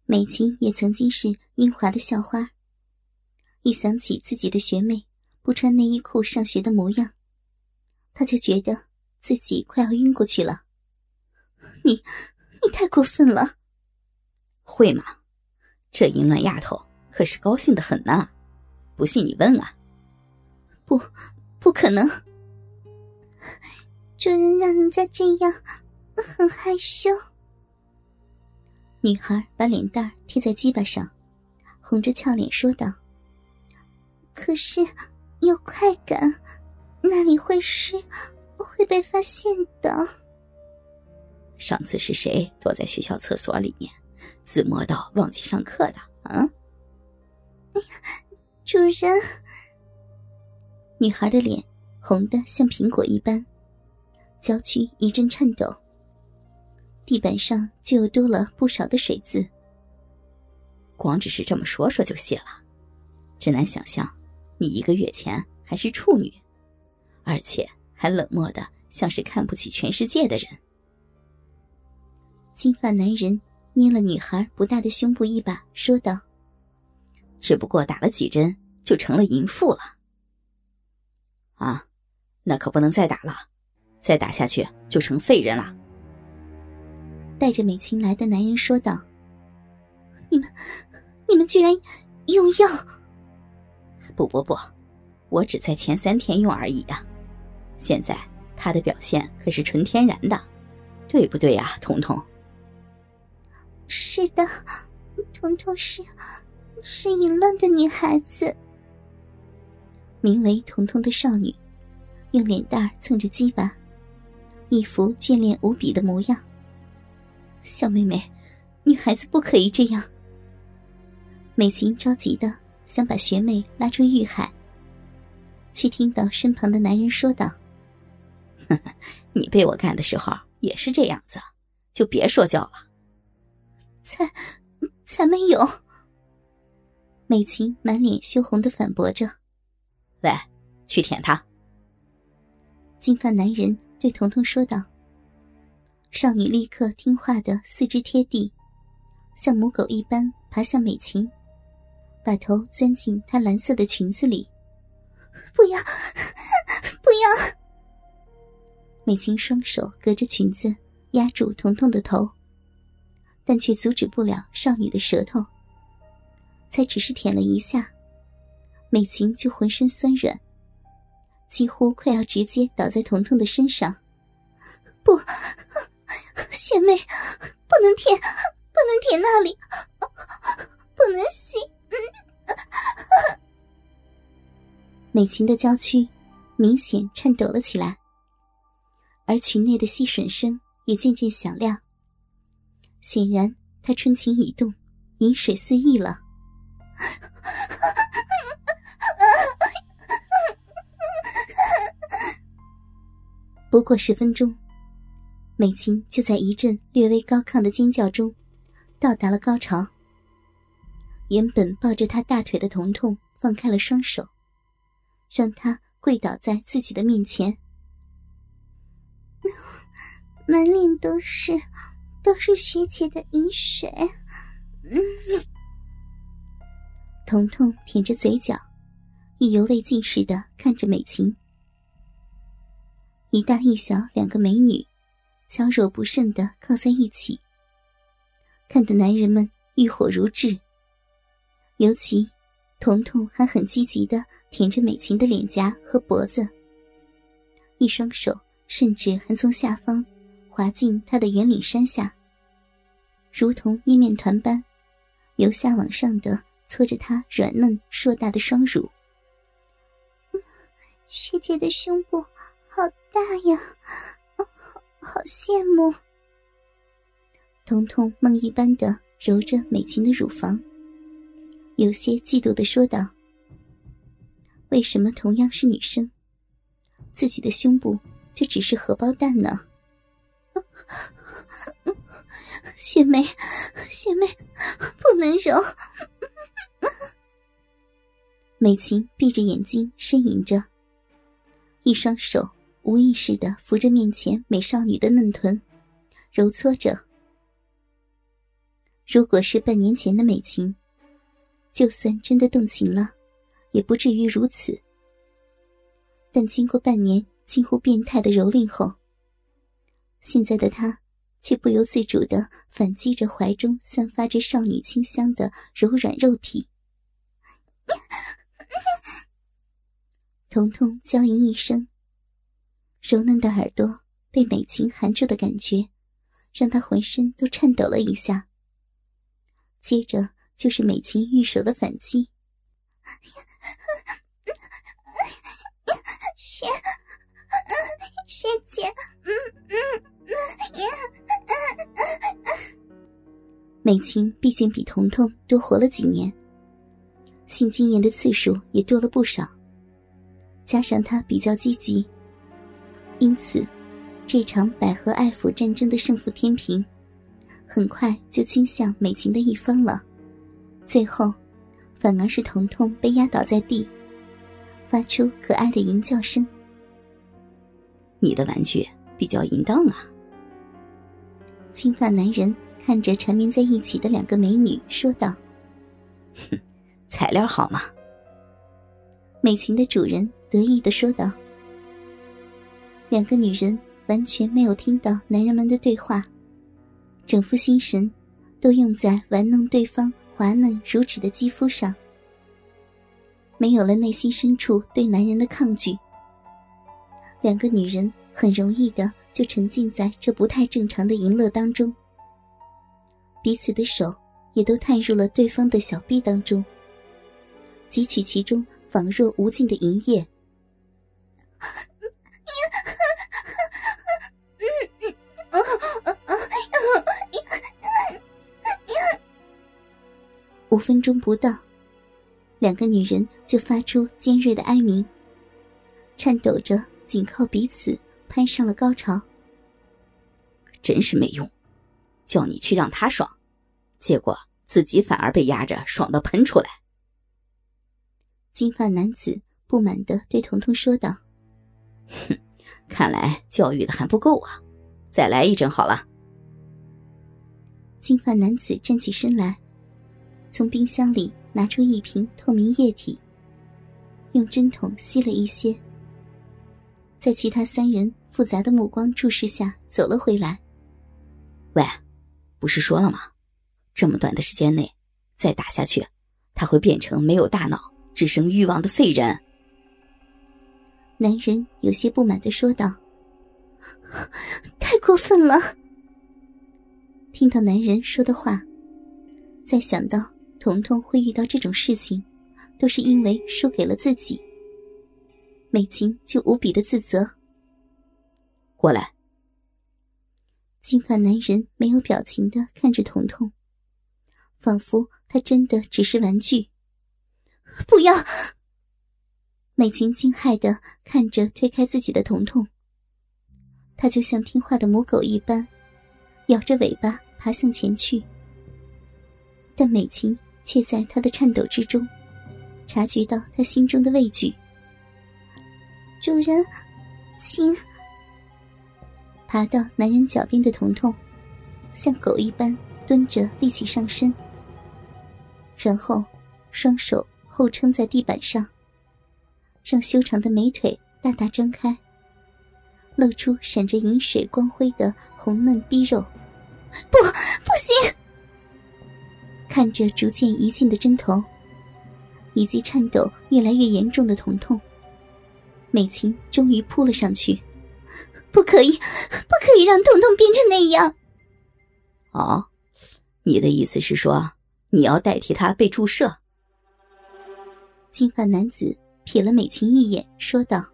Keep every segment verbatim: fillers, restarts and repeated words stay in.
美琴也曾经是英华的校花，一想起自己的学妹不穿内衣裤上学的模样，她就觉得自己快要晕过去了。你你太过分了。 会吗？这淫乱丫头可是高兴得很呐，不信你问啊。 不不可能，主人让人家这样很害羞。女孩把脸蛋贴在鸡巴上，红着俏脸说道：可是有快感，那里会是会被发现的。 上次是谁躲在学校厕所里面自摸到忘记上课的啊？ 主人。女孩的脸红得像苹果一般，娇躯一阵颤抖，地板上就又多了不少的水渍。 光只是这么说说就谢了，真难想象你一个月前还是处女，而且还冷漠的像是看不起全世界的人。金发男人捏了女孩不大的胸部一把，说道：只不过打了几针就成了淫妇了。啊，那可不能再打了，再打下去就成废人了。 带着美琴来的男人说道：你们你们居然用药？ 不不不，我只在前三天用而已啊，现在他的表现可是纯天然的，对不对呀，彤彤？ 是的，彤彤是是淫乱的女孩子。名为彤彤的少女用脸蛋蹭着鸡巴，一副眷恋无比的模样。小妹妹，女孩子不可以这样。美琴着急的想把学妹拉出狱海，却听到身旁的男人说道： 呵呵，你被我干的时候也是这样子，就别说教了。 才才没有。美琴满脸羞红的反驳着： 来，去舔她。 金发男人对彤彤说道。少女立刻听话的四肢贴地，像母狗一般爬向美琴，把头钻进她蓝色的裙子里。不要不要。美琴双手隔着裙子压住彤彤的头，但却阻止不了少女的舌头。才只是舔了一下，美琴就浑身酸软，几乎快要直接倒在彤彤的身上。不，学妹，不能舔，不能舔那里，不能吸。美琴的娇躯明显颤抖了起来，而裙内的吸吮声也渐渐响亮。显然她春情已动，饮水四溢了。不过十分钟，美琴就在一阵略微高亢的尖叫中到达了高潮。原本抱着她大腿的彤彤放开了双手，让她跪倒在自己的面前。满脸都是都是学姐的饮水。嗯。彤彤舔着嘴角，意犹未尽似的看着美琴。一大一小两个美女娇弱不胜地靠在一起，看得男人们欲火如炙。尤其彤彤还很积极地舔着美琴的脸颊和脖子，一双手甚至还从下方滑进她的圆领衫下，如同捏面团般由下往上的搓着她软嫩硕大的双乳。学姐的胸部好大呀，好好羡慕。彤彤梦一般的揉着美琴的乳房，有些嫉妒地说道：为什么同样是女生，自己的胸部就只是荷包蛋呢？学妹，学妹，不能揉。美琴闭着眼睛呻吟着，一双手无意识地扶着面前美少女的嫩臀，揉搓着。 如果是半年前的美琴，就算真的动情了，也不至于如此。但经过半年近乎变态的蹂躏后，现在的她却不由自主地反击着怀中散发着少女清香的柔软肉体。彤彤娇吟一声，柔嫩的耳朵被美琴含住的感觉让她浑身都颤抖了一下。接着就是美琴玉手的反击。 学学姐，嗯嗯嗯。 美琴毕竟比彤彤多活了几年，性经验的次数也多了不少，加上她比较积极，因此这场百合爱抚战争的胜负天平很快就倾向美琴的一方了。最后反而是彤彤被压倒在地，发出可爱的吟叫声。 你的玩具比较淫荡啊。 金发男人看着缠绵在一起的两个美女说道。 哼，材料好吗？ 美琴的主人得意地说道。两个女人完全没有听到男人们的对话，整副心神都用在玩弄对方滑嫩如纸的肌肤上，没有了内心深处对男人的抗拒。两个女人很容易的就沉浸在这不太正常的淫乐当中，彼此的手也都探入了对方的小臂当中，汲取其中仿若无尽的淫液。五分钟不到，两个女人就发出尖锐的哀鸣，颤抖着紧靠彼此攀上了高潮。 真是没用，叫你去让他爽，结果自己反而被压着爽到喷出来。 金发男子不满地对彤彤说道。 哼，看来教育的还不够啊，再来一针好了。 金发男子站起身来，从冰箱里拿出一瓶透明液体，用针筒吸了一些，在其他三人复杂的目光注视下走了回来。 喂，不是说了吗？这么短的时间内再打下去，他会变成没有大脑只剩欲望的废人。 男人有些不满地说道。太过分了。听到男人说的话，再想到彤彤会遇到这种事情都是因为输给了自己，美琴就无比的自责。 过来。 金发男人没有表情地看着彤彤，仿佛他真的只是玩具。不要！美琴惊骇地看着推开自己的彤彤，她就像听话的母狗一般，摇着尾巴爬向前去。但美琴却在她的颤抖之中察觉到她心中的畏惧。 主人，请。 爬到男人脚边的彤彤像狗一般蹲着立起上身，然后双手后撑在地板上，让修长的美腿大大张开，露出闪着银水光辉的红嫩逼肉。不，不行！看着逐渐移近的针头，以及颤抖越来越严重的彤彤，美琴终于扑了上去。不可以，不可以让彤彤变成那样。 哦，你的意思是说，你要代替他被注射？ 金发男子瞥了美琴一眼，说道。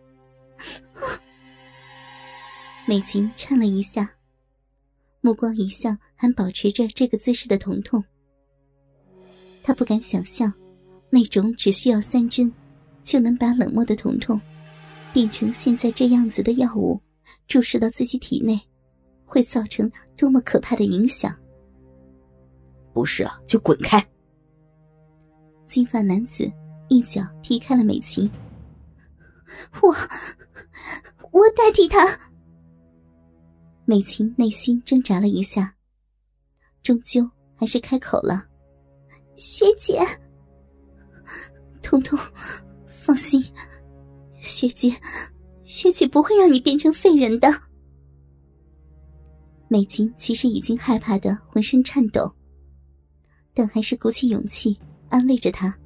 美琴颤了一下，目光移向还保持着这个姿势的彤彤。她不敢想象，那种只需要三针就能把冷漠的彤彤变成现在这样子的药物注射到自己体内，会造成多么可怕的影响。 不是啊，就滚开！ 金发男子一脚踢开了美琴。我我代替他。美琴内心挣扎了一下，终究还是开口了：“ 学姐。” 彤彤，放心，学姐，学姐不会让你变成废人的。美琴其实已经害怕得浑身颤抖，但还是鼓起勇气安慰着她。